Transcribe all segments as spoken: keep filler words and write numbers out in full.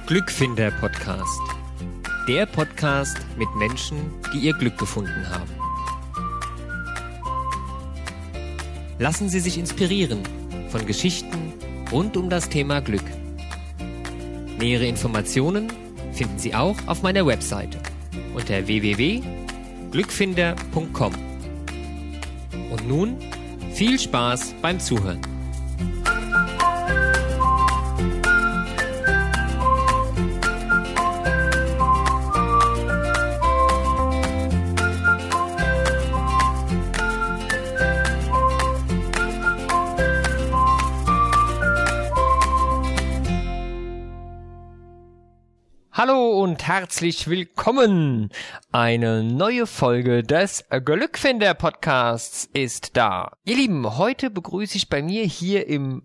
Glückfinder Podcast. Der Podcast mit Menschen, die ihr Glück gefunden haben. Lassen Sie sich inspirieren von Geschichten rund um das Thema Glück. Nähere Informationen finden Sie auch auf meiner Webseite unter w w w punkt glückfinder punkt com. Und nun viel Spaß beim Zuhören. Hallo und herzlich willkommen! Eine neue Folge des Glückfinder Podcasts ist da. Ihr Lieben, heute begrüße ich bei mir hier im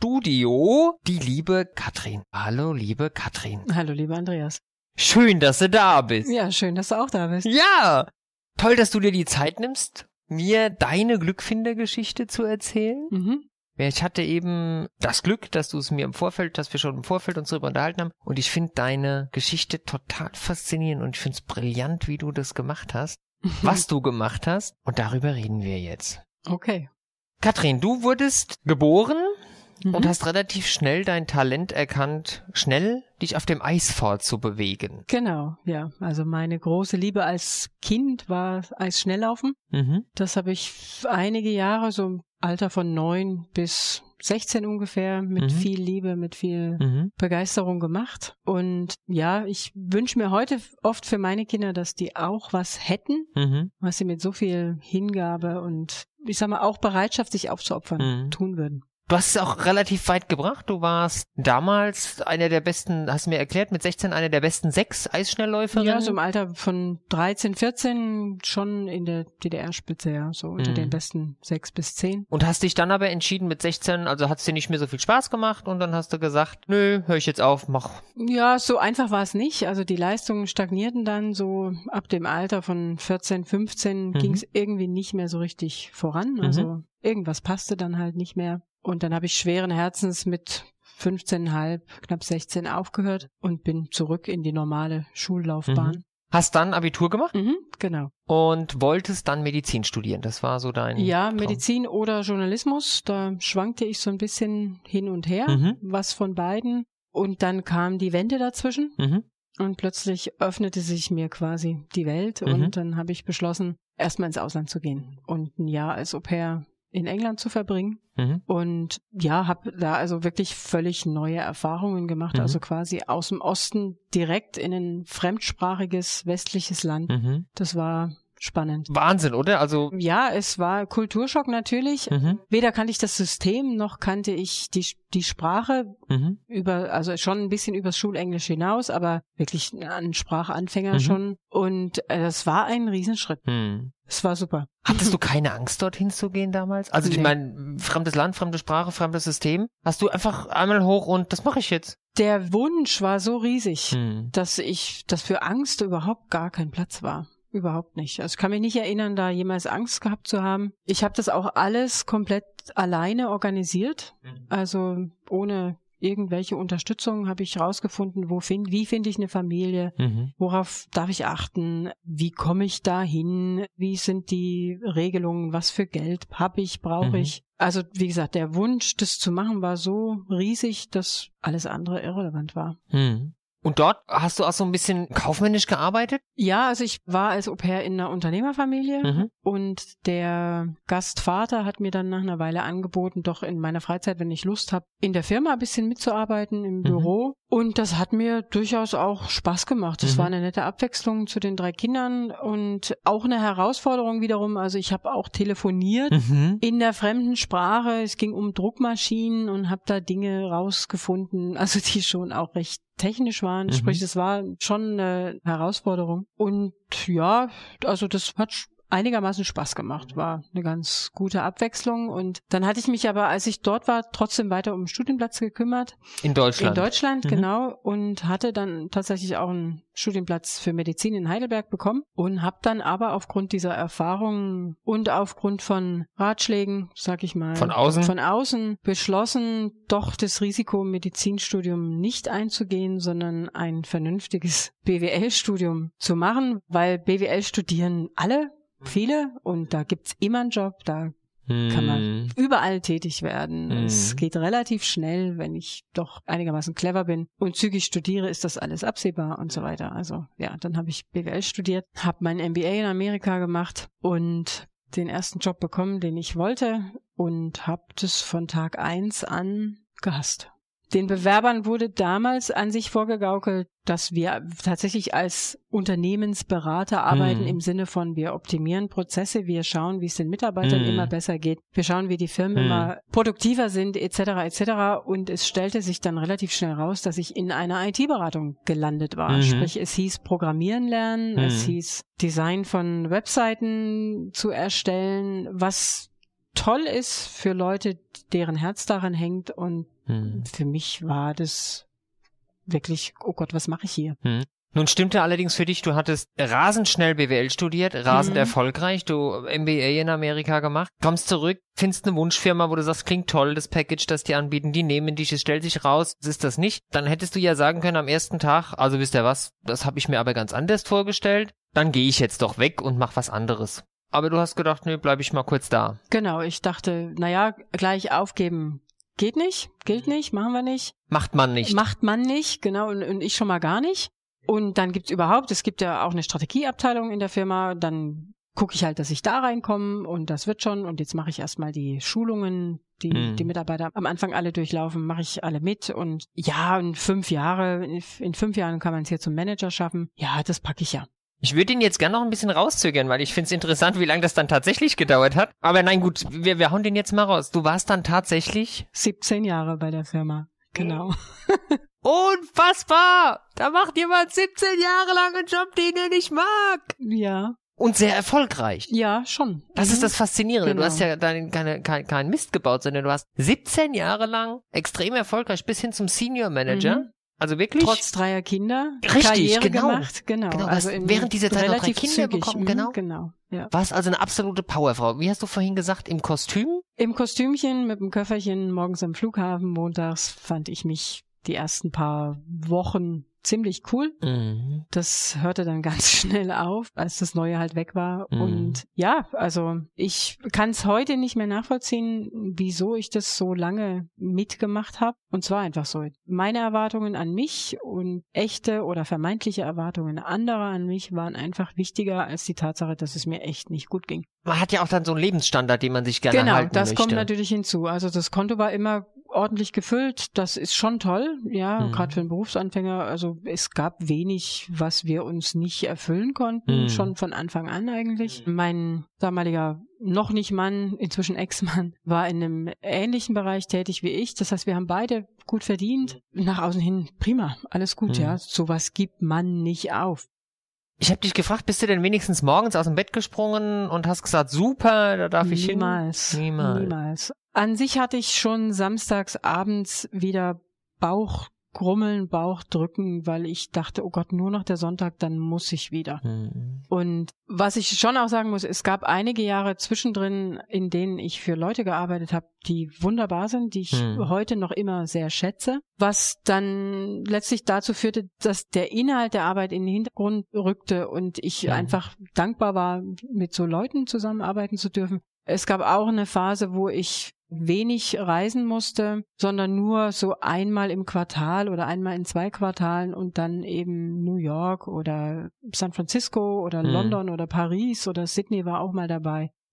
Studio die liebe Katrin. Hallo, liebe Katrin. Hallo, lieber Andreas. Schön, dass du da bist. Ja, schön, dass du auch da bist. Ja, toll, dass du dir die Zeit nimmst, mir deine Glückfinder-Geschichte zu erzählen. Mhm. Ich hatte eben das Glück, dass du es mir im Vorfeld, dass wir schon im Vorfeld uns darüber unterhalten haben. Und ich finde deine Geschichte total faszinierend und ich finde es brillant, wie du das gemacht hast, was du gemacht hast. Und darüber reden wir jetzt. Okay. Katrin, du wurdest geboren Mhm. und hast relativ schnell dein Talent erkannt, schnell dich auf dem Eis fortzubewegen. Genau, ja. Also meine große Liebe als Kind war Eisschnelllaufen. Mhm. Das habe ich einige Jahre, so im Alter von neun bis sechzehn ungefähr, mit Mhm. viel Liebe, mit viel Mhm. Begeisterung gemacht. Und ja, ich wünsche mir heute oft für meine Kinder, dass die auch was hätten, Mhm. was sie mit so viel Hingabe und ich sag mal auch Bereitschaft, sich aufzuopfern, Mhm. tun würden. Du hast es auch relativ weit gebracht. Du warst damals einer der besten, hast du mir erklärt, mit sechzehn einer der besten sechs Eisschnellläuferinnen. Ja, so im Alter von dreizehn, vierzehn schon in der D D R-Spitze, ja, so unter Mhm. den besten sechs bis zehn. Und hast dich dann aber entschieden mit sechzehn, also hat es dir nicht mehr so viel Spaß gemacht und dann hast du gesagt, nö, höre ich jetzt auf, mach. Ja, so einfach war es nicht. Also die Leistungen stagnierten dann so ab dem Alter von vierzehn, fünfzehn Mhm. ging es irgendwie nicht mehr so richtig voran. Also irgendwas passte dann halt nicht mehr. Und dann habe ich schweren Herzens mit fünfzehn Komma fünf, knapp sechzehn aufgehört und bin zurück in die normale Schullaufbahn. Mhm. Hast dann Abitur gemacht Mhm, genau. und wolltest dann Medizin studieren. Das war so dein Ja, Traum. Medizin oder Journalismus, da schwankte ich so ein bisschen hin und her, Mhm. was von beiden. Und dann kam die Wende dazwischen Mhm. und plötzlich öffnete sich mir quasi die Welt Mhm. und dann habe ich beschlossen, erstmal ins Ausland zu gehen und ein Jahr als Au-pair in England zu verbringen. Mhm. Und ja, habe da also wirklich völlig neue Erfahrungen gemacht, Mhm. also quasi aus dem Osten direkt in ein fremdsprachiges westliches Land. Mhm. Das war spannend. Wahnsinn, oder? Also Ja, es war Kulturschock natürlich. mhm. Weder kannte ich das System, noch kannte ich die die Sprache Mhm. über, also schon ein bisschen übers Schulenglisch hinaus, aber wirklich ein Sprachanfänger Mhm. schon. Und äh, das war ein Riesenschritt. Hm. Es war super. Hattest du keine Angst, dorthin zu gehen damals? Also ich Nee. meine, fremdes Land, fremde Sprache, fremdes System. Hast du einfach einmal hoch und das mache ich jetzt? Der Wunsch war so riesig, Hm. dass ich, dass für Angst überhaupt gar kein Platz war. Überhaupt nicht. Also ich kann mich nicht erinnern, da jemals Angst gehabt zu haben. Ich habe das auch alles komplett alleine organisiert. Also ohne irgendwelche Unterstützung habe ich rausgefunden, wo find, wie finde ich eine Familie, Mhm. worauf darf ich achten, wie komme ich da hin, wie sind die Regelungen, was für Geld habe ich, brauche Mhm. ich. Also wie gesagt, der Wunsch, das zu machen, war so riesig, dass alles andere irrelevant war. Hm. Und dort hast du auch so ein bisschen kaufmännisch gearbeitet? Ja, also ich war als Au-pair in einer Unternehmerfamilie Mhm. und der Gastvater hat mir dann nach einer Weile angeboten, doch in meiner Freizeit, wenn ich Lust habe, in der Firma ein bisschen mitzuarbeiten, im Mhm. Büro. Und das hat mir durchaus auch Spaß gemacht. Das Mhm. war eine nette Abwechslung zu den drei Kindern und auch eine Herausforderung wiederum. Also ich habe auch telefoniert Mhm. in der fremden Sprache. Es ging um Druckmaschinen und habe da Dinge rausgefunden, also die schon auch recht technisch waren. Mhm. Sprich, es war schon eine Herausforderung. Und ja, also das hat einigermaßen Spaß gemacht, war eine ganz gute Abwechslung. Und dann hatte ich mich aber, als ich dort war, trotzdem weiter um den Studienplatz gekümmert. In Deutschland? In Deutschland, mhm. genau. Und hatte dann tatsächlich auch einen Studienplatz für Medizin in Heidelberg bekommen und habe dann aber aufgrund dieser Erfahrungen und aufgrund von Ratschlägen, sag ich mal, von außen, von außen beschlossen, doch das Risiko Medizinstudium nicht einzugehen, sondern ein vernünftiges B W L-Studium zu machen, weil B W L studieren alle, viele, und da gibt's immer einen Job, da kann man überall tätig werden. Mm. Es geht relativ schnell, wenn ich doch einigermaßen clever bin und zügig studiere, ist das alles absehbar und so weiter. Also ja, dann habe ich B W L studiert, habe mein M B A in Amerika gemacht und den ersten Job bekommen, den ich wollte, und habe das von Tag eins an gehasst. Den Bewerbern wurde damals an sich vorgegaukelt, dass wir tatsächlich als Unternehmensberater arbeiten, mm. im Sinne von, wir optimieren Prozesse, wir schauen, wie es den Mitarbeitern mm. immer besser geht, wir schauen, wie die Firmen mm. immer produktiver sind, et cetera et cetera. Und es stellte sich dann relativ schnell raus, dass ich in einer I T-Beratung gelandet war. Mm. Sprich, es hieß Programmieren lernen, mm. es hieß Design von Webseiten zu erstellen, was toll ist für Leute, deren Herz daran hängt, und hm. für mich war das wirklich, oh Gott, was mache ich hier? Hm. Nun stimmte allerdings für dich, du hattest rasend schnell B W L studiert, rasend hm. erfolgreich, du M B A in Amerika gemacht, kommst zurück, findest eine Wunschfirma, wo du sagst, klingt toll, das Package, das die anbieten, die nehmen dich, es stellt sich raus, das ist das nicht. Dann hättest du ja sagen können am ersten Tag, also wisst ihr was, das habe ich mir aber ganz anders vorgestellt, dann gehe ich jetzt doch weg und mach was anderes. Aber du hast gedacht, nö, bleib ich mal kurz da. Genau, ich dachte, naja, gleich aufgeben geht nicht, gilt nicht, machen wir nicht. Macht man nicht. Macht man nicht, genau, und, und ich schon mal gar nicht. Und dann gibt's überhaupt, es gibt ja auch eine Strategieabteilung in der Firma, dann gucke ich halt, dass ich da reinkomme und das wird schon. Und jetzt mache ich erstmal die Schulungen, die mm. die Mitarbeiter am Anfang alle durchlaufen, mache ich alle mit. Und ja, in fünf Jahre, in fünf Jahren kann man es hier zum Manager schaffen. Ja, das packe ich ja. Ich würde ihn jetzt gerne noch ein bisschen rauszögern, weil ich finde es interessant, wie lange das dann tatsächlich gedauert hat. Aber nein, gut, wir, wir hauen den jetzt mal raus. Du warst dann tatsächlich siebzehn Jahre bei der Firma, genau. Unfassbar! Da macht jemand siebzehn Jahre lang einen Job, den er nicht mag. Ja. Und sehr erfolgreich. Ja, schon. Das mhm. ist das Faszinierende. Genau. Du hast ja dann keine, kein, kein Mist gebaut, sondern du hast siebzehn Jahre lang extrem erfolgreich bis hin zum Senior Manager. Mhm. Also wirklich? Trotz dreier Kinder. Richtig, Karriere genau. gemacht. Genau. genau also während dieser Zeit noch drei Kinder zügig. bekommen. Genau. genau. Ja. Warst also eine absolute Powerfrau. Wie hast du vorhin gesagt, im Kostüm? Im Kostümchen, mit dem Köfferchen, morgens am Flughafen, montags fand ich mich die ersten paar Wochen ziemlich cool. Mhm. Das hörte dann ganz schnell auf, als das Neue halt weg war. Mhm. Und ja, also ich kann es heute nicht mehr nachvollziehen, wieso ich das so lange mitgemacht habe. Und zwar einfach so. Meine Erwartungen an mich und echte oder vermeintliche Erwartungen anderer an mich waren einfach wichtiger als die Tatsache, dass es mir echt nicht gut ging. Man hat ja auch dann so einen Lebensstandard, den man sich gerne genau, halten möchte. Genau, das kommt natürlich hinzu. Also das Konto war immer ordentlich gefüllt. Das ist schon toll, ja, mhm. gerade für einen Berufsanfänger. Also es gab wenig, was wir uns nicht erfüllen konnten, mhm. schon von Anfang an eigentlich. Mein damaliger noch nicht Mann, inzwischen Ex-Mann, war in einem ähnlichen Bereich tätig wie ich. Das heißt, wir haben beide gut verdient. Nach außen hin prima, alles gut, mhm. ja. Sowas gibt man nicht auf. Ich habe dich gefragt, bist du denn wenigstens morgens aus dem Bett gesprungen und hast gesagt, super, da darf ich Niemals, hin? Niemals. Niemals. An sich hatte ich schon samstags abends wieder Bauchgrummeln, Bauchdrücken, weil ich dachte, oh Gott, nur noch der Sonntag, dann muss ich wieder. Mhm. Und was ich schon auch sagen muss, es gab einige Jahre zwischendrin, in denen ich für Leute gearbeitet habe, die wunderbar sind, die ich mhm. heute noch immer sehr schätze, was dann letztlich dazu führte, dass der Inhalt der Arbeit in den Hintergrund rückte und ich mhm. einfach dankbar war, mit so Leuten zusammenarbeiten zu dürfen. Es gab auch eine Phase, wo ich wenig reisen musste, sondern nur so einmal im Quartal oder einmal in zwei Quartalen und dann eben New York oder San Francisco oder mhm. London oder Paris oder Sydney war auch mal dabei.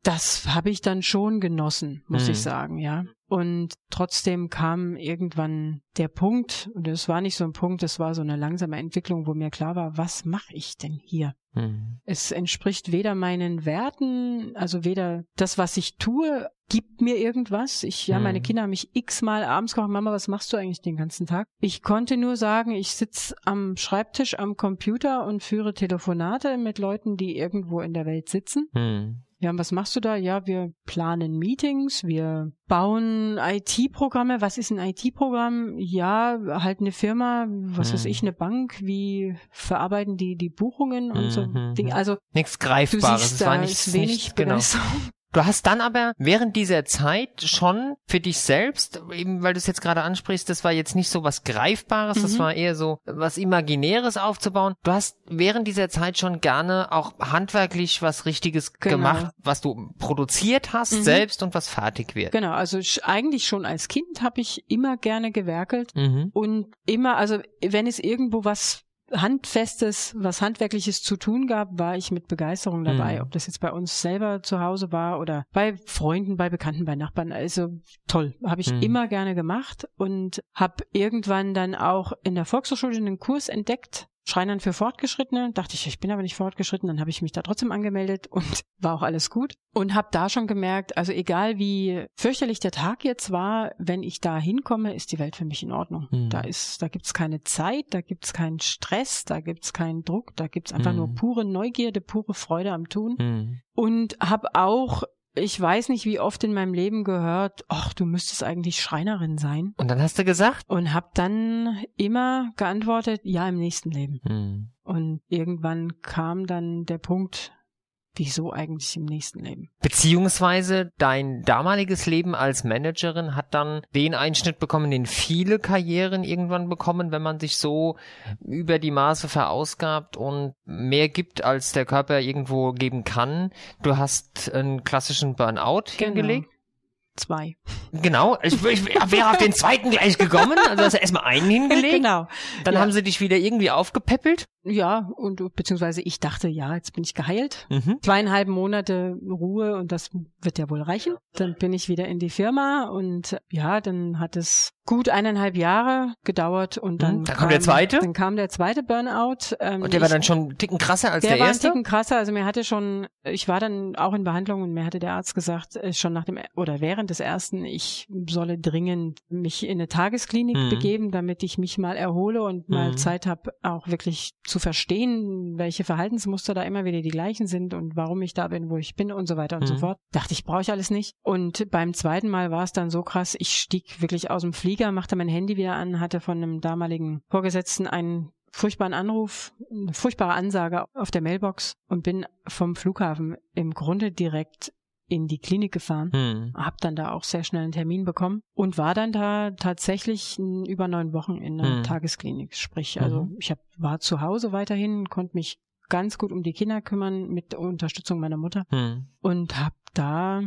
das habe ich dann schon genossen, muss hm. ich sagen, ja. Und trotzdem kam irgendwann der Punkt, und es war nicht so ein Punkt, es war so eine langsame Entwicklung, wo mir klar war, was mache ich denn hier? Hm. Es entspricht weder meinen Werten, also weder das, was ich tue, gibt mir irgendwas. Ich, ja, hm. meine Kinder haben mich x-mal abends gefragt, Mama, was machst du eigentlich den ganzen Tag? Ich konnte nur sagen, ich sitze am Schreibtisch am Computer und führe Telefonate mit Leuten, die irgendwo in der Welt sitzen. Hm. Ja, und was machst du da? Ja, wir planen Meetings, wir bauen I T-Programme. Was ist ein I T-Programm? Ja, halt eine Firma, was hm. weiß ich, eine Bank, wie verarbeiten die die Buchungen und hm. so Dinge. Also nichts Greifbares, du siehst, es war da nicht, ist wenig nicht genau. Begeisterung. Du hast dann aber während dieser Zeit schon für dich selbst, eben weil du es jetzt gerade ansprichst, das war jetzt nicht so was Greifbares, mhm. das war eher so was Imaginäres aufzubauen. Du hast während dieser Zeit schon gerne auch handwerklich was Richtiges genau. gemacht, was du produziert hast mhm. selbst und was fertig wird. Genau, also eigentlich schon als Kind habe ich immer gerne gewerkelt mhm. und immer, also wenn es irgendwo was Handfestes, was Handwerkliches zu tun gab, war ich mit Begeisterung dabei. Mhm. Ob das jetzt bei uns selber zu Hause war oder bei Freunden, bei Bekannten, bei Nachbarn. Also toll, habe ich mhm. immer gerne gemacht und habe irgendwann dann auch in der Volkshochschule einen Kurs entdeckt, Schreinern für Fortgeschrittene. Dachte ich, ich bin aber nicht fortgeschritten. Dann habe ich mich da trotzdem angemeldet und war auch alles gut. Und habe da schon gemerkt, also egal wie fürchterlich der Tag jetzt war, wenn ich da hinkomme, ist die Welt für mich in Ordnung. Mhm. Da ist, da gibt's keine Zeit, da gibt's keinen Stress, da gibt's keinen Druck, da gibt's einfach mhm. nur pure Neugierde, pure Freude am Tun. Mhm. Und habe auch ich weiß nicht, wie oft in meinem Leben gehört, ach, du müsstest eigentlich Schreinerin sein. Und dann hast du gesagt? Und habe dann immer geantwortet, ja, im nächsten Leben. Hm. Und irgendwann kam dann der Punkt, wieso eigentlich im nächsten Leben? Beziehungsweise dein damaliges Leben als Managerin hat dann den Einschnitt bekommen, den viele Karrieren irgendwann bekommen, wenn man sich so über die Maße verausgabt und mehr gibt, als der Körper irgendwo geben kann. Du hast einen klassischen Burnout genau. hingelegt. Zwei. Genau, ich, ich wäre auf den zweiten gleich gekommen, also hast du erstmal einen hingelegt. Genau. Dann ja. haben sie dich wieder irgendwie aufgepäppelt. Ja, und beziehungsweise ich dachte, ja, jetzt bin ich geheilt. Mhm. Zweieinhalb Monate Ruhe und das wird ja wohl reichen. Dann bin ich wieder in die Firma und ja, dann hat es gut eineinhalb Jahre gedauert und dann, mhm. dann kam, kam der zweite. Dann kam der zweite Burnout. Ähm, und der ich, war dann schon einen Ticken krasser als der, der erste? Der war einen Ticken krasser. Also mir hatte schon, ich war dann auch in Behandlung und mir hatte der Arzt gesagt, schon nach dem oder während des ersten, ich solle dringend mich in eine Tagesklinik mhm. begeben, damit ich mich mal erhole und mal mhm. Zeit habe, auch wirklich zu verstehen, welche Verhaltensmuster da immer wieder die gleichen sind und warum ich da bin, wo ich bin und so weiter und mhm. so fort. Dachte ich, brauche ich alles nicht. Und beim zweiten Mal war es dann so krass, ich stieg wirklich aus dem Flieger, machte mein Handy wieder an, hatte von einem damaligen Vorgesetzten einen furchtbaren Anruf, eine furchtbare Ansage auf der Mailbox und bin vom Flughafen im Grunde direkt in die Klinik gefahren, hm. habe dann da auch sehr schnell einen Termin bekommen und war dann da tatsächlich über neun Wochen in einer hm. Tagesklinik. Sprich, also mhm. ich hab, war zu Hause weiterhin, konnte mich ganz gut um die Kinder kümmern mit Unterstützung meiner Mutter hm. und habe da...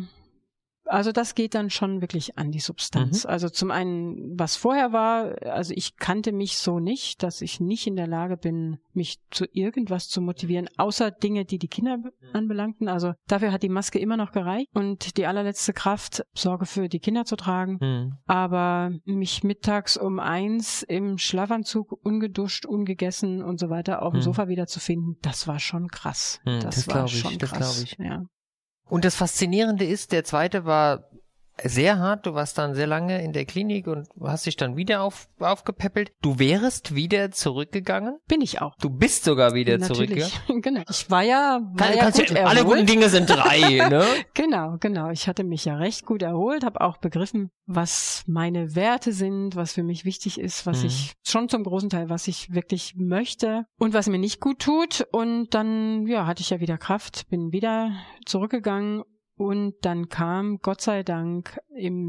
Also das geht dann schon wirklich an die Substanz. Mhm. Also zum einen, was vorher war, also ich kannte mich so nicht, dass ich nicht in der Lage bin, mich zu irgendwas zu motivieren, außer Dinge, die die Kinder anbelangten. Also dafür hat die Maske immer noch gereicht und die allerletzte Kraft, Sorge für die Kinder zu tragen. Mhm. Aber mich mittags um eins im Schlafanzug, ungeduscht, ungegessen und so weiter auf dem mhm. Sofa wiederzufinden, das war schon krass. Mhm, das, das war ich, schon das krass. Ich. Ja. Und das Faszinierende ist, der zweite war sehr hart, du warst dann sehr lange in der Klinik und hast dich dann wieder auf, aufgepäppelt. Du wärst wieder zurückgegangen? Bin ich auch. Du bist sogar wieder Natürlich. zurückgegangen? Genau. Ich war ja, war Kann, ja gut ja, alle guten Dinge sind drei, ne? Genau, genau. Ich hatte mich ja recht gut erholt, habe auch begriffen, was meine Werte sind, was für mich wichtig ist, was mhm. ich schon zum großen Teil, was ich wirklich möchte und was mir nicht gut tut. Und dann, ja, hatte ich ja wieder Kraft, bin wieder zurückgegangen. Und dann kam, Gott sei Dank, im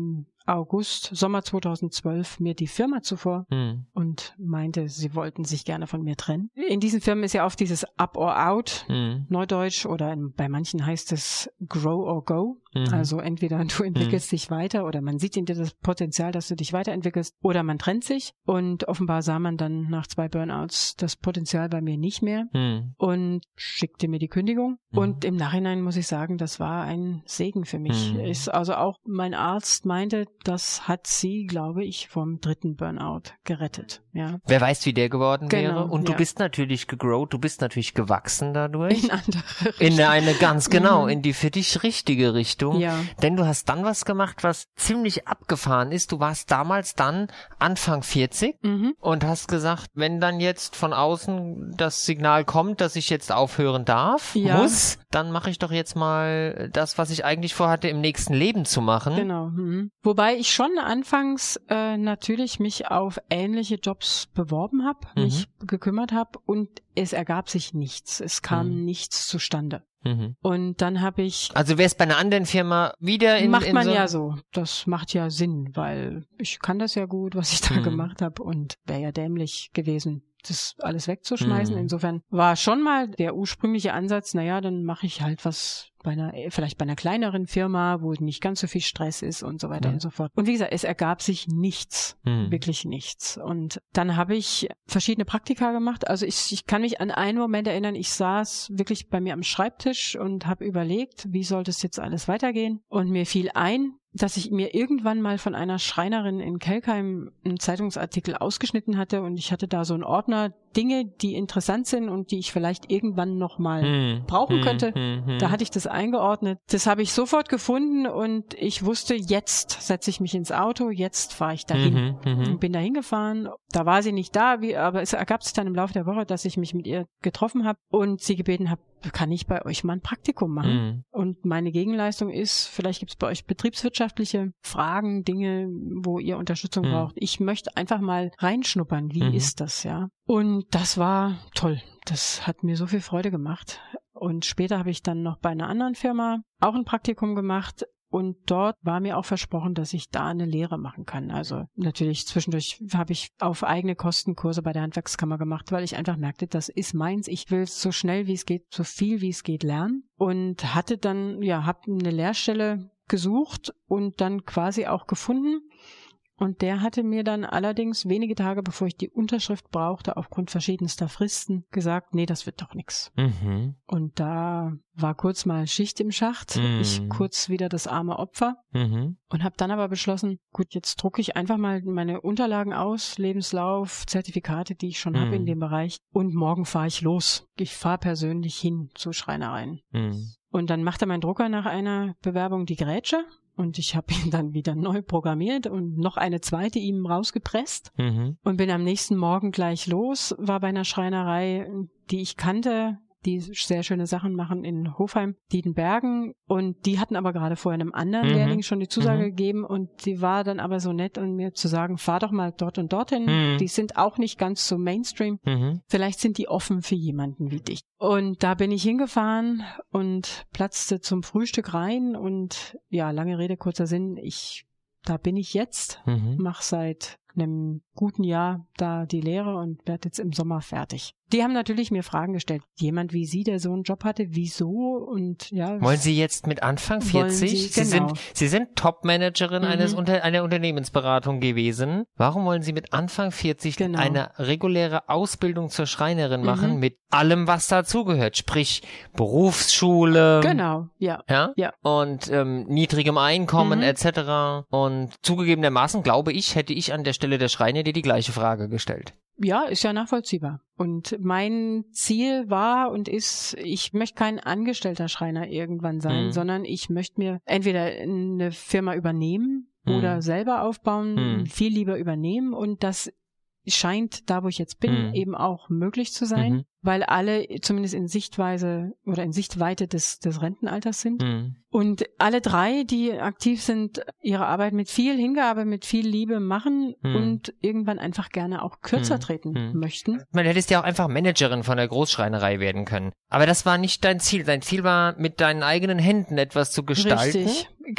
August, Sommer zweitausendzwölf mir die Firma zuvor Mhm. und meinte, sie wollten sich gerne von mir trennen. In diesen Firmen ist ja oft dieses Up or Out, Mhm. Neudeutsch, oder in, bei manchen heißt es Grow or Go. Mhm. Also entweder du entwickelst mhm. dich weiter oder man sieht in dir das Potenzial, dass du dich weiterentwickelst, oder man trennt sich. Und offenbar sah man dann nach zwei Burnouts das Potenzial bei mir nicht mehr Mhm. und schickte mir die Kündigung. Mhm. Und im Nachhinein muss ich sagen, das war ein Segen für mich. Mhm. Ist also auch mein Arzt meinte, das hat sie, glaube ich, vom dritten Burnout gerettet. Ja. Wer weiß, wie der geworden Genau, wäre. Und du ja. bist natürlich gegrowt, du bist natürlich gewachsen dadurch. In andere Richtung. In eine ganz genau, Mhm. in die für dich richtige Richtung. Ja. Denn du hast dann was gemacht, was ziemlich abgefahren ist. Du warst damals dann Anfang vierzig Mhm. und hast gesagt, wenn dann jetzt von außen das Signal kommt, dass ich jetzt aufhören darf, Ja. muss, dann mache ich doch jetzt mal das, was ich eigentlich vorhatte, im nächsten Leben zu machen. Genau. Mhm. Wobei ich schon anfangs äh, natürlich mich auf ähnliche Jobs beworben habe, Mhm. mich gekümmert habe und es ergab sich nichts. Es kam Mhm. nichts zustande. Mhm. Und dann habe ich Also wär's bei einer anderen Firma wieder in macht in man so ja so. Das macht ja Sinn, weil ich kann das ja gut, was ich da Mhm. gemacht habe, und wäre ja dämlich gewesen, das alles wegzuschmeißen. Mhm. Insofern war schon mal der ursprüngliche Ansatz, naja, dann mache ich halt was bei einer, vielleicht bei einer kleineren Firma, wo nicht ganz so viel Stress ist und so weiter Ja. und so fort. Und wie gesagt, es ergab sich nichts, Mhm. wirklich nichts. Und dann habe ich verschiedene Praktika gemacht. Also ich, ich kann mich an einen Moment erinnern, ich saß wirklich bei mir am Schreibtisch und habe überlegt, wie sollte es jetzt alles weitergehen? Und mir fiel ein, dass ich mir irgendwann mal von einer Schreinerin in Kelkheim einen Zeitungsartikel ausgeschnitten hatte, und ich hatte da so einen Ordner, Dinge, die interessant sind und die ich vielleicht irgendwann noch mal Mhm. brauchen Mhm. könnte. Mhm. Da hatte ich das eingeordnet. Das habe ich sofort gefunden und ich wusste, jetzt setze ich mich ins Auto, jetzt fahre ich dahin. Mhm. Mhm. Und bin dahin gefahren. Da war sie nicht da, wie, aber es ergab sich dann im Laufe der Woche, dass ich mich mit ihr getroffen habe und sie gebeten habe, kann ich bei euch mal ein Praktikum machen? Mhm. Und meine Gegenleistung ist, vielleicht gibt es bei euch betriebswirtschaftliche Fragen, Dinge, wo ihr Unterstützung Mhm. braucht. Ich möchte einfach mal reinschnuppern. Wie Mhm. ist das, ja? Und das war toll. Das hat mir so viel Freude gemacht. Und später habe ich dann noch bei einer anderen Firma auch ein Praktikum gemacht. Und dort war mir auch versprochen, dass ich da eine Lehre machen kann. Also natürlich zwischendurch habe ich auf eigene Kosten Kurse bei der Handwerkskammer gemacht, weil ich einfach merkte, das ist meins. Ich will so schnell wie es geht, so viel wie es geht lernen. Und hatte dann, ja, habe eine Lehrstelle gesucht und dann quasi auch gefunden. Und der hatte mir dann allerdings wenige Tage, bevor ich die Unterschrift brauchte, aufgrund verschiedenster Fristen gesagt, nee, das wird doch nichts. Mhm. Und da war kurz mal Schicht im Schacht. Mhm. Ich kurz wieder das arme Opfer. Mhm. Und habe dann aber beschlossen, gut, jetzt drucke ich einfach mal meine Unterlagen aus, Lebenslauf, Zertifikate, die ich schon Mhm. habe in dem Bereich. Und morgen fahre ich los. Ich fahre persönlich hin zu Schreinereien. Mhm. Und dann machte mein Drucker nach einer Bewerbung die Grätsche. Und ich habe ihn dann wieder neu programmiert und noch eine zweite ihm rausgepresst. Mhm. Und bin am nächsten Morgen gleich los, war bei einer Schreinerei, die ich kannte, die sehr schöne Sachen machen in Hofheim, Diedenbergen. Und die hatten aber gerade vorher einem anderen Mhm. Lehrling schon die Zusage Mhm. gegeben. Und die war dann aber so nett, um mir zu sagen, fahr doch mal dort und dorthin. Mhm. Die sind auch nicht ganz so Mainstream. Mhm. Vielleicht sind die offen für jemanden wie dich. Und da bin ich hingefahren und platzte zum Frühstück rein. Und ja, lange Rede, kurzer Sinn, ich, da bin ich jetzt, Mhm. mache seit einem guten Jahr da die Lehre und werde jetzt im Sommer fertig. Die haben natürlich mir Fragen gestellt. Jemand wie Sie, der so einen Job hatte, wieso? Und ja. Wollen Sie jetzt mit Anfang Wollen vierzig? Sie, genau. sind, Sie sind Top-Managerin Mhm. eines Unter, einer Unternehmensberatung gewesen. Warum wollen Sie mit Anfang vierzig Genau. eine reguläre Ausbildung zur Schreinerin machen Mhm. mit allem, was dazugehört? Sprich, Berufsschule. Genau, ja. Ja? Ja. Und ähm, niedrigem Einkommen Mhm. et cetera. Und zugegebenermaßen, glaube ich, hätte ich an der Stelle der Schreiner dir die gleiche Frage gestellt. Ja, ist ja nachvollziehbar. Und mein Ziel war und ist, ich möchte kein angestellter Schreiner irgendwann sein, Mhm. sondern ich möchte mir entweder eine Firma übernehmen Mhm. oder selber aufbauen, Mhm. viel lieber übernehmen. Und das scheint, da wo ich jetzt bin, Mhm. eben auch möglich zu sein, Mhm. weil alle zumindest in Sichtweise oder in Sichtweite des, des Rentenalters sind. Mhm. Und alle drei, die aktiv sind, ihre Arbeit mit viel Hingabe, mit viel Liebe machen Hm. und irgendwann einfach gerne auch kürzer Hm. treten Hm. möchten. Man hättest ja auch einfach Managerin von der Großschreinerei werden können. Aber das war nicht dein Ziel. Dein Ziel war, mit deinen eigenen Händen etwas zu gestalten. Richtig,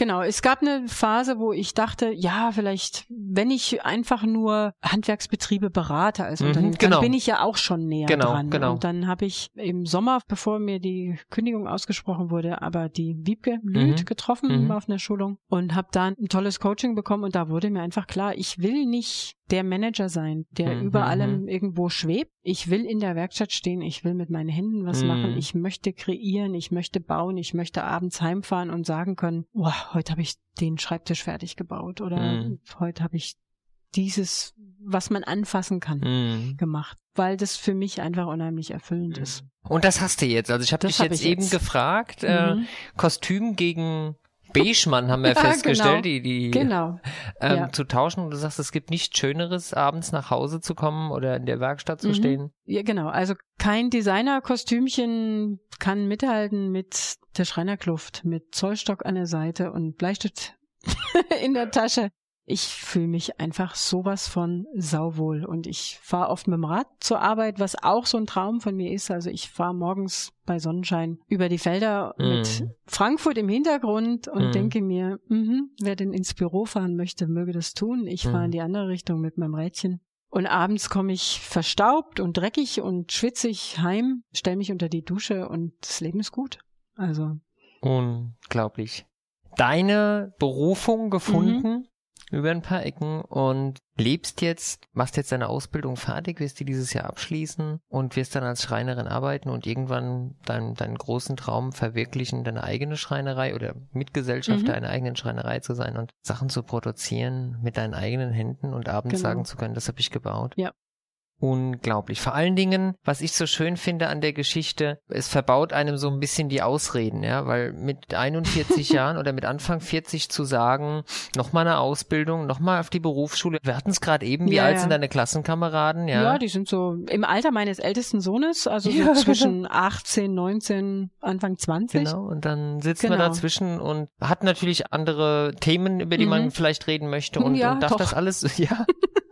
Genau, es gab eine Phase, wo ich dachte, ja, vielleicht, wenn ich einfach nur Handwerksbetriebe berate als Unternehmen, mhm, genau. dann bin ich ja auch schon näher genau, dran. Genau. Und dann habe ich im Sommer, bevor mir die Kündigung ausgesprochen wurde, aber die Wiebke Lüth mhm. getroffen mhm. auf einer Schulung und habe da ein tolles Coaching bekommen und da wurde mir einfach klar, ich will nicht der Manager sein, der mhm. über allem irgendwo schwebt. Ich will in der Werkstatt stehen, ich will mit meinen Händen was mhm. machen, ich möchte kreieren, ich möchte bauen, ich möchte abends heimfahren und sagen können, oh, heute habe ich den Schreibtisch fertig gebaut oder mhm. heute habe ich dieses, was man anfassen kann, mhm. gemacht, weil das für mich einfach unheimlich erfüllend mhm. ist. Und das hast du jetzt. Also ich habe dich hab jetzt eben jetzt. gefragt, äh, mhm. Kostüm gegen Beigemann haben wir ja, festgestellt, genau. die, die genau. ähm, ja. zu tauschen. Und du sagst, es gibt nichts Schöneres, abends nach Hause zu kommen oder in der Werkstatt zu mhm. stehen. Ja, genau. Also kein Designer-Kostümchen kann mithalten mit der Schreinerkluft, mit Zollstock an der Seite und Bleistift in der Tasche. Ich fühle mich einfach sowas von sauwohl und ich fahre oft mit dem Rad zur Arbeit, was auch so ein Traum von mir ist. Also ich fahre morgens bei Sonnenschein über die Felder mm. mit Frankfurt im Hintergrund und mm. denke mir, mh, wer denn ins Büro fahren möchte, möge das tun. Ich fahre mm. in die andere Richtung mit meinem Rädchen. Und abends komme ich verstaubt und dreckig und schwitzig heim, stelle mich unter die Dusche und das Leben ist gut. Also unglaublich. Deine Berufung gefunden? Mhm. über ein paar Ecken und lebst jetzt, machst jetzt deine Ausbildung fertig, wirst die dieses Jahr abschließen und wirst dann als Schreinerin arbeiten und irgendwann deinen, deinen großen Traum verwirklichen, deine eigene Schreinerei oder Mitgesellschafter mhm. einer eigenen Schreinerei zu sein und Sachen zu produzieren mit deinen eigenen Händen und abends genau. sagen zu können, das habe ich gebaut. Ja. Unglaublich. Vor allen Dingen, was ich so schön finde an der Geschichte, es verbaut einem so ein bisschen die Ausreden, ja, weil mit einundvierzig Jahren oder mit Anfang vierzig zu sagen, nochmal eine Ausbildung, nochmal auf die Berufsschule. Wir hatten es gerade eben, wie ja, alt ja. sind deine Klassenkameraden? Ja. ja, die sind so im Alter meines ältesten Sohnes, also so ja, zwischen genau. achtzehn, neunzehn, Anfang zwanzig. Genau, und dann sitzt genau. man dazwischen und hat natürlich andere Themen, über die mhm. man vielleicht reden möchte und, ja, und darf doch. das alles, ja.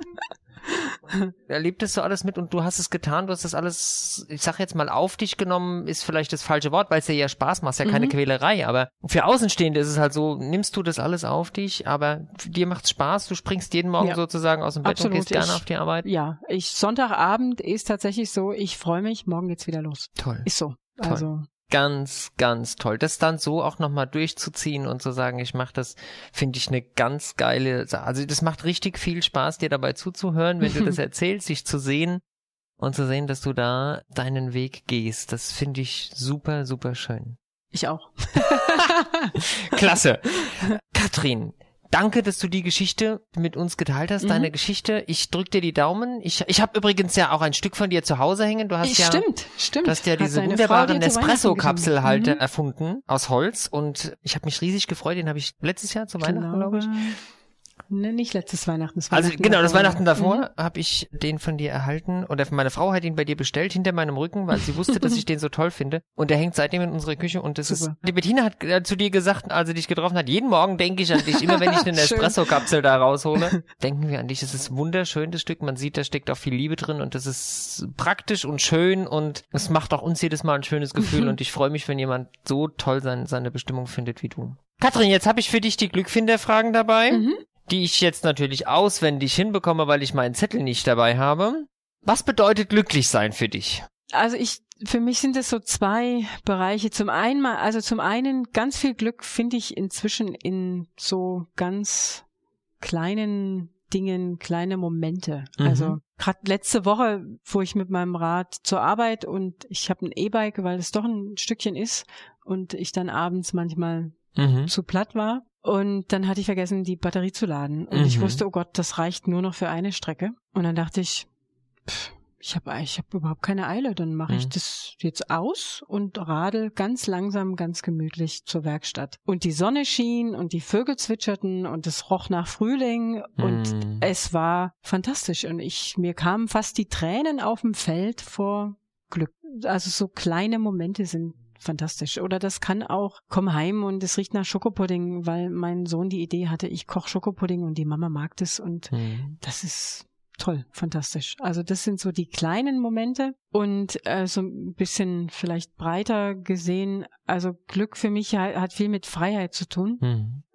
Erlebtest du alles mit und du hast es getan, du hast das alles, ich sag jetzt mal, auf dich genommen, ist vielleicht das falsche Wort, weil es dir ja Spaß macht, ist ja mhm. keine Quälerei, aber für Außenstehende ist es halt so, nimmst du das alles auf dich, aber dir macht's Spaß, du springst jeden Morgen ja. sozusagen aus dem Bett Absolut. und gehst gerne ich, auf die Arbeit? Ja, ich, Sonntagabend ist tatsächlich so, ich freue mich, morgen geht's wieder los. Toll. Ist so. Toll. Also Ganz, ganz toll. Das dann so auch nochmal durchzuziehen und zu sagen, ich mache das, finde ich eine ganz geile Sache. Also das macht richtig viel Spaß, dir dabei zuzuhören, wenn du das erzählst, dich zu sehen und zu sehen, dass du da deinen Weg gehst. Das finde ich super, super schön. Ich auch. Klasse. Katrin, danke, dass du die Geschichte mit uns geteilt hast, mhm. deine Geschichte. Ich drück dir die Daumen. Ich, ich habe übrigens ja auch ein Stück von dir zu Hause hängen. Du hast ja, stimmt, stimmt. Du hast ja diese wunderbaren Nespresso-Kapselhalter mhm. erfunden aus Holz und ich habe mich riesig gefreut. Den habe ich letztes Jahr zu Weihnachten, glaube ich. Ne, nicht letztes Weihnachten. Das also Weihnachten genau, davor. das Weihnachten davor mhm. habe ich den von dir erhalten oder meine Frau hat ihn bei dir bestellt hinter meinem Rücken, weil sie wusste, dass ich den so toll finde und der hängt seitdem in unserer Küche und das Super. ist, die Bettina hat äh, zu dir gesagt, als sie dich getroffen hat, jeden Morgen denke ich an dich, immer wenn ich eine Espresso-Kapsel da raushole, denken wir an dich. Es ist wunderschön, das Stück, man sieht, da steckt auch viel Liebe drin und das ist praktisch und schön und es macht auch uns jedes Mal ein schönes Gefühl und ich freue mich, wenn jemand so toll sein, seine Bestimmung findet wie du. Katrin, jetzt habe ich für dich die Glückfinderfragen dabei. Mhm. die ich jetzt natürlich auswendig hinbekomme, weil ich meinen Zettel nicht dabei habe. Was bedeutet glücklich sein für dich? Also ich, für mich sind es so zwei Bereiche. Zum einen mal, also zum einen ganz viel Glück finde ich inzwischen in so ganz kleinen Dingen, kleine Momente. Mhm. Also gerade letzte Woche fuhr ich mit meinem Rad zur Arbeit und ich habe ein E-Bike, weil es doch ein Stückchen ist und ich dann abends manchmal mhm. zu platt war. Und dann hatte ich vergessen, die Batterie zu laden. Und mhm. ich wusste, oh Gott, das reicht nur noch für eine Strecke. Und dann dachte ich, pff, ich habe ich hab überhaupt keine Eile. Dann mache ich mhm. das jetzt aus und radel ganz langsam, ganz gemütlich zur Werkstatt. Und die Sonne schien und die Vögel zwitscherten und es roch nach Frühling. Und mhm. es war fantastisch. Und ich mir kamen fast die Tränen auf dem Feld vor Glück. Also so kleine Momente sind fantastisch. Oder das kann auch, komm heim und es riecht nach Schokopudding, weil mein Sohn die Idee hatte, ich koche Schokopudding und die Mama mag das und mhm. das ist toll, fantastisch. Also das sind so die kleinen Momente und äh, so ein bisschen vielleicht breiter gesehen, also Glück für mich hat viel mit Freiheit zu tun. Mhm.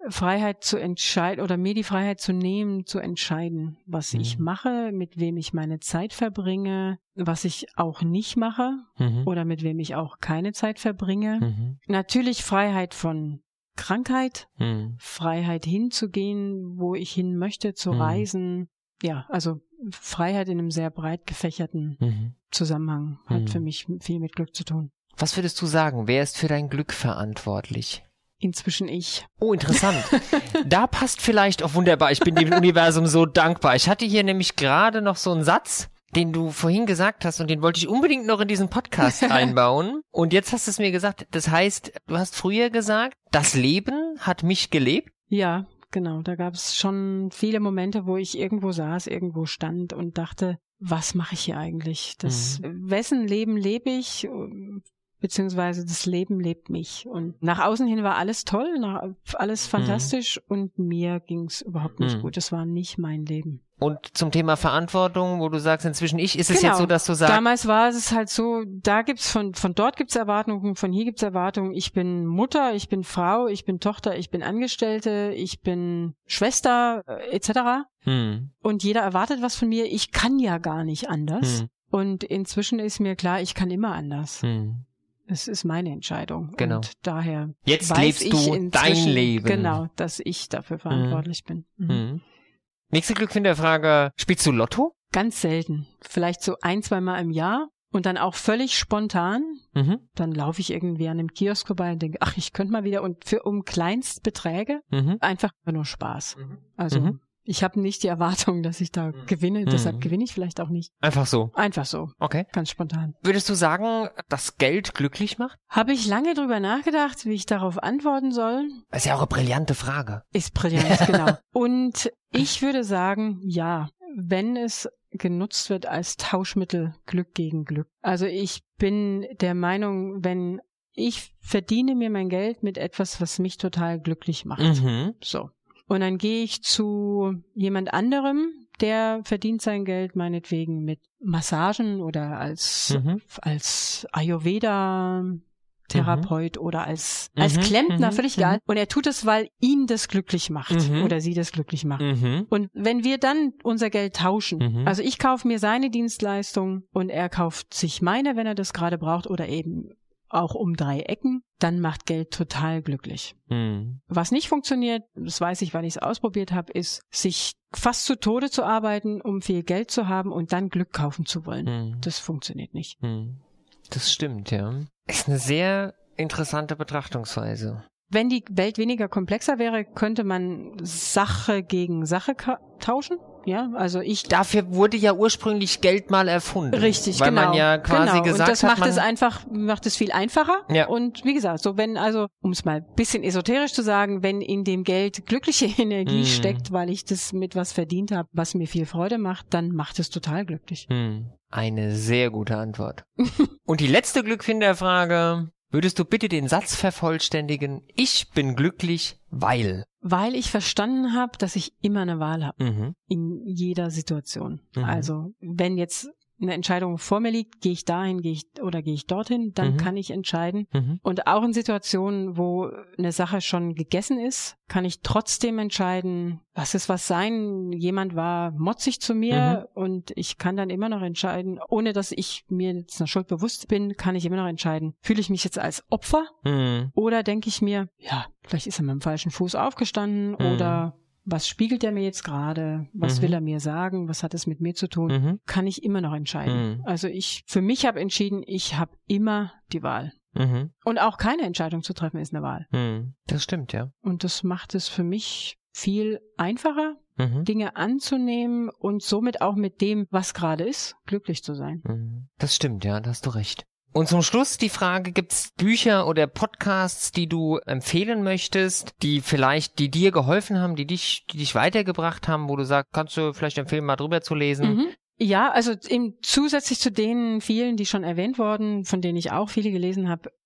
Freiheit zu entscheiden oder mir die Freiheit zu nehmen, zu entscheiden, was mhm. ich mache, mit wem ich meine Zeit verbringe, was ich auch nicht mache mhm. oder mit wem ich auch keine Zeit verbringe. Mhm. Natürlich Freiheit von Krankheit, mhm. Freiheit hinzugehen, wo ich hin möchte, zu mhm. reisen. Ja, also Freiheit in einem sehr breit gefächerten mhm. Zusammenhang hat mhm. für mich viel mit Glück zu tun. Was würdest du sagen? Wer ist für dein Glück verantwortlich? Inzwischen ich. Oh, interessant. Da passt vielleicht auch wunderbar. Ich bin dem Universum so dankbar. Ich hatte hier nämlich gerade noch so einen Satz, den du vorhin gesagt hast und den wollte ich unbedingt noch in diesen Podcast einbauen. Und jetzt hast du es mir gesagt. Das heißt, du hast früher gesagt, das Leben hat mich gelebt? Ja, genau. Da gab es schon viele Momente, wo ich irgendwo saß, irgendwo stand und dachte, was mache ich hier eigentlich? Das, mhm. Wessen Leben lebe ich? Beziehungsweise das Leben lebt mich. Und nach außen hin war alles toll, nach, alles fantastisch mhm. und mir ging es überhaupt nicht mhm. gut. Das war nicht mein Leben. Und zum Thema Verantwortung, wo du sagst, inzwischen ich, ist es genau. jetzt so, dass du sagst... Damals war es halt so, da gibt's von von dort gibt's Erwartungen, von hier gibt's Erwartungen. Ich bin Mutter, ich bin Frau, ich bin Tochter, ich bin Angestellte, ich bin Schwester, äh, et cetera. Mhm. Und jeder erwartet was von mir. Ich kann ja gar nicht anders. Mhm. Und inzwischen ist mir klar, ich kann immer anders. Mhm. Es ist meine Entscheidung. Genau. Und daher jetzt weiß lebst ich du dein Leben. Genau, dass ich dafür verantwortlich mhm. bin. Mhm. Mhm. Nächste Glückfinderfrage. Spielst du Lotto? Ganz selten. Vielleicht so ein, zwei Mal im Jahr. Und dann auch völlig spontan. Mhm. Dann laufe ich irgendwie an einem Kiosk vorbei und denke, ach, ich könnte mal wieder. Und für um Kleinstbeträge mhm. einfach nur Spaß. Mhm. Also mhm. ich habe nicht die Erwartung, dass ich da mhm. gewinne. Mhm. Deshalb gewinne ich vielleicht auch nicht. Einfach so? Einfach so. Okay. Ganz spontan. Würdest du sagen, dass Geld glücklich macht? Habe ich lange drüber nachgedacht, wie ich darauf antworten soll. Das ist ja auch eine brillante Frage. Ist brillant, genau. Und ich würde sagen, ja, wenn es genutzt wird als Tauschmittel Glück gegen Glück. Also ich bin der Meinung, wenn ich verdiene mir mein Geld mit etwas, was mich total glücklich macht. Mhm. So. Und dann gehe ich zu jemand anderem, der verdient sein Geld meinetwegen mit Massagen oder als, mhm. als Ayurveda-Therapeut mhm. oder als, mhm. als Klempner, mhm. völlig egal. Und er tut es, weil ihn das glücklich macht mhm. oder sie das glücklich macht. Mhm. Und wenn wir dann unser Geld tauschen, mhm. also ich kaufe mir seine Dienstleistung und er kauft sich meine, wenn er das gerade braucht oder eben auch um drei Ecken, dann macht Geld total glücklich. Mhm. Was nicht funktioniert, das weiß ich, weil ich es ausprobiert habe, ist, sich fast zu Tode zu arbeiten, um viel Geld zu haben und dann Glück kaufen zu wollen. Mhm. Das funktioniert nicht. Mhm. Das stimmt, ja. Ist eine sehr interessante Betrachtungsweise. Wenn die Welt weniger komplexer wäre, könnte man Sache gegen Sache ka- tauschen. Ja, also ich. Dafür wurde ja ursprünglich Geld mal erfunden. Richtig, weil genau. Weil man ja quasi genau. gesagt hat. Und das hat, macht es einfach, macht es viel einfacher. Ja. Und wie gesagt, so wenn also, um es mal ein bisschen esoterisch zu sagen, wenn in dem Geld glückliche Energie mm. steckt, weil ich das mit was verdient habe, was mir viel Freude macht, dann macht es total glücklich. Mm. Eine sehr gute Antwort. Und die letzte Glückfinderfrage. Würdest du bitte den Satz vervollständigen? Ich bin glücklich, weil... Weil ich verstanden habe, dass ich immer eine Wahl habe. Mhm. In jeder Situation. Mhm. Also wenn jetzt eine Entscheidung vor mir liegt, gehe ich dahin, gehe ich oder gehe ich dorthin, dann mhm. kann ich entscheiden. Mhm. Und auch in Situationen, wo eine Sache schon gegessen ist, kann ich trotzdem entscheiden, lass es was sein. Jemand war motzig zu mir mhm. und ich kann dann immer noch entscheiden, ohne dass ich mir jetzt einer Schuld bewusst bin, kann ich immer noch entscheiden, fühle ich mich jetzt als Opfer mhm. oder denke ich mir, ja, vielleicht ist er mit dem falschen Fuß aufgestanden mhm. oder was spiegelt er mir jetzt gerade? Was mhm. will er mir sagen? Was hat es mit mir zu tun? Mhm. Kann ich immer noch entscheiden. Mhm. Also ich, für mich habe entschieden, ich habe immer die Wahl. Mhm. Und auch keine Entscheidung zu treffen ist eine Wahl. Mhm. Das stimmt, ja. Und das macht es für mich viel einfacher, mhm. Dinge anzunehmen und somit auch mit dem, was gerade ist, glücklich zu sein. Mhm. Das stimmt, ja, da hast du recht. Und zum Schluss die Frage, gibt's Bücher oder Podcasts, die du empfehlen möchtest, die vielleicht, die dir geholfen haben, die dich, die dich weitergebracht haben, wo du sagst, kannst du vielleicht empfehlen, mal drüber zu lesen? Mhm. Ja, also eben zusätzlich zu den vielen, die schon erwähnt wurden, von denen ich auch viele gelesen habe,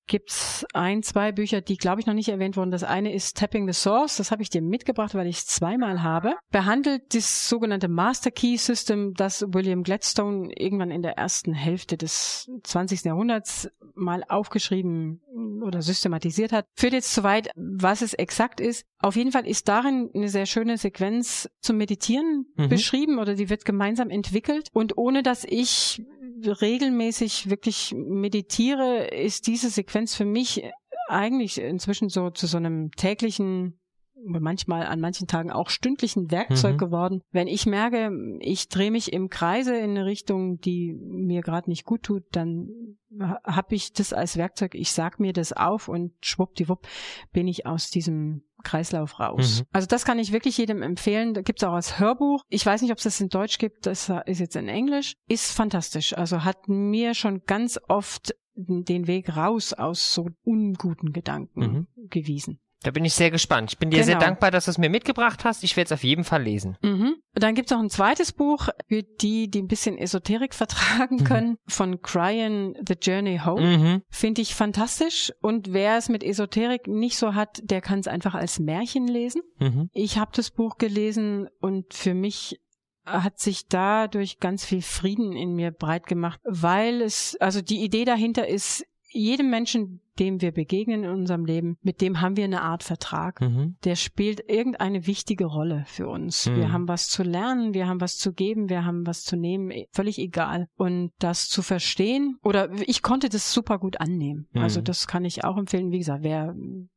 gibt's ein, zwei Bücher, die, glaube ich, noch nicht erwähnt wurden. Das eine ist Tapping the Source. Das habe ich dir mitgebracht, weil ich es zweimal habe. Behandelt das sogenannte Master Key System, das William Gladstone irgendwann in der ersten Hälfte des zwanzigsten Jahrhunderts mal aufgeschrieben oder systematisiert hat. Führt jetzt zu weit, was es exakt ist. Auf jeden Fall ist darin eine sehr schöne Sequenz zum Meditieren mhm. beschrieben oder die wird gemeinsam entwickelt. Und ohne dass ich regelmäßig wirklich meditiere, ist diese Sequenz für mich eigentlich inzwischen so zu so einem täglichen, manchmal an manchen Tagen auch stündlichen Werkzeug mhm. geworden. Wenn ich merke, ich drehe mich im Kreise in eine Richtung, die mir gerade nicht gut tut, dann habe ich das als Werkzeug. Ich sag mir das auf und schwuppdiwupp bin ich aus diesem Kreislauf raus. Mhm. Also das kann ich wirklich jedem empfehlen. Da gibt's auch als Hörbuch. Ich weiß nicht, ob es das in Deutsch gibt. Das ist jetzt in Englisch. Ist fantastisch. Also hat mir schon ganz oft den Weg raus aus so unguten Gedanken mhm. gewiesen. Da bin ich sehr gespannt. Ich bin dir genau. sehr dankbar, dass du es mir mitgebracht hast. Ich werde es auf jeden Fall lesen. Mhm. Dann gibt es noch ein zweites Buch für die, die ein bisschen Esoterik vertragen können, mhm. von Cryan, The Journey Home. Mhm. Finde ich fantastisch. Und wer es mit Esoterik nicht so hat, der kann es einfach als Märchen lesen. Mhm. Ich habe das Buch gelesen und für mich hat sich dadurch ganz viel Frieden in mir breit gemacht, weil es, also die Idee dahinter ist, jedem Menschen, dem wir begegnen in unserem Leben, mit dem haben wir eine Art Vertrag. Mhm. Der spielt irgendeine wichtige Rolle für uns. Mhm. Wir haben was zu lernen, wir haben was zu geben, wir haben was zu nehmen, völlig egal. Und das zu verstehen, oder ich konnte das super gut annehmen. Mhm. Also das kann ich auch empfehlen. Wie gesagt, wer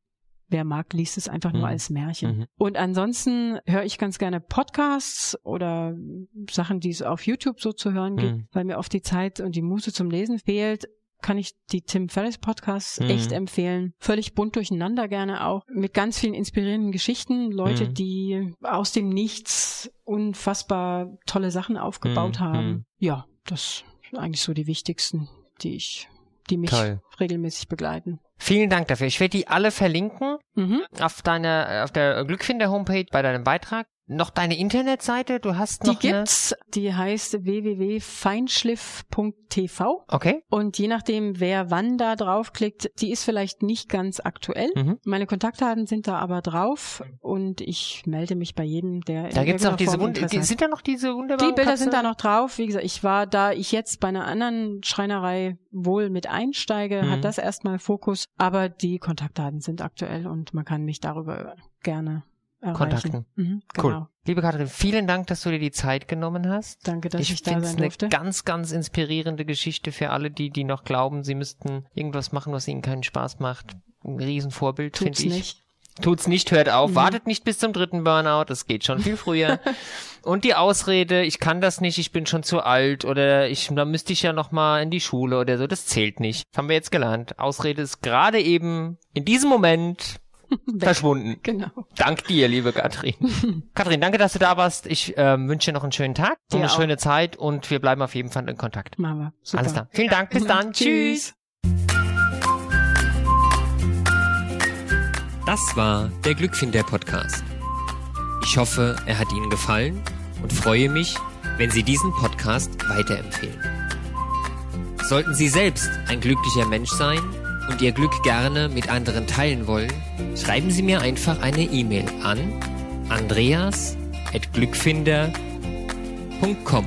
Wer mag, liest es einfach nur mhm. als Märchen. Mhm. Und ansonsten höre ich ganz gerne Podcasts oder Sachen, die es auf YouTube so zu hören gibt, mhm. weil mir oft die Zeit und die Muße zum Lesen fehlt. Kann ich die Tim Ferriss Podcasts mhm. echt empfehlen. Völlig bunt durcheinander gerne auch. Mit ganz vielen inspirierenden Geschichten. Leute, mhm. die aus dem Nichts unfassbar tolle Sachen aufgebaut mhm. haben. Ja, das sind eigentlich so die wichtigsten, die ich, die mich Toll. regelmäßig begleiten. Vielen Dank dafür. Ich werde die alle verlinken mhm. auf deiner, auf der Glückfinder-Homepage bei deinem Beitrag. Noch deine Internetseite? Du hast noch Die gibt's. Eine? Die heißt w w w punkt feinschliff punkt t v. Okay. Und je nachdem, wer wann da draufklickt, die ist vielleicht nicht ganz aktuell. Mhm. Meine Kontaktdaten sind da aber drauf und ich melde mich bei jedem, der Da gibt's auch diese Wund- die, sind da noch diese wunderbaren Die Bilder Kapseln? sind da noch drauf. Wie gesagt, ich war da, ich jetzt bei einer anderen Schreinerei wohl mit einsteige, mhm. hat das erstmal Fokus, aber die Kontaktdaten sind aktuell und man kann mich darüber gerne erreichen. Kontakten. Mhm, genau. Cool. Liebe Katrin, vielen Dank, dass du dir die Zeit genommen hast. Danke, dass ich, ich da sein durfte. Ich finde es eine ganz, ganz inspirierende Geschichte für alle, die, die noch glauben, sie müssten irgendwas machen, was ihnen keinen Spaß macht. Ein Riesenvorbild, finde ich. Nicht. Tut's nicht, hört auf, mhm. wartet nicht bis zum dritten Burnout, das geht schon viel früher. Und die Ausrede, ich kann das nicht, ich bin schon zu alt oder ich, da müsste ich ja noch mal in die Schule oder so, das zählt nicht. Das haben wir jetzt gelernt. Ausrede ist gerade eben in diesem Moment verschwunden. Genau. Dank dir, liebe Katrin. Katrin, danke, dass du da warst. Ich ähm, wünsche dir noch einen schönen Tag und eine auch. schöne Zeit und wir bleiben auf jeden Fall in Kontakt. Machen wir. Super. Alles klar. Vielen Dank. Bis dann. Tschüss. Das war der Glückfinder-Podcast. Ich hoffe, er hat Ihnen gefallen und freue mich, wenn Sie diesen Podcast weiterempfehlen. Sollten Sie selbst ein glücklicher Mensch sein und Ihr Glück gerne mit anderen teilen wollen, schreiben Sie mir einfach eine E-Mail an andreas at glückfinder punkt com.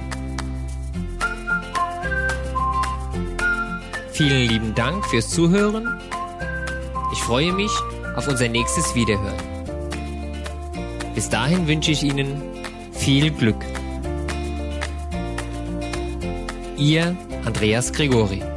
Vielen lieben Dank fürs Zuhören. Ich freue mich auf unser nächstes Wiederhören. Bis dahin wünsche ich Ihnen viel Glück. Ihr Andreas Gregori.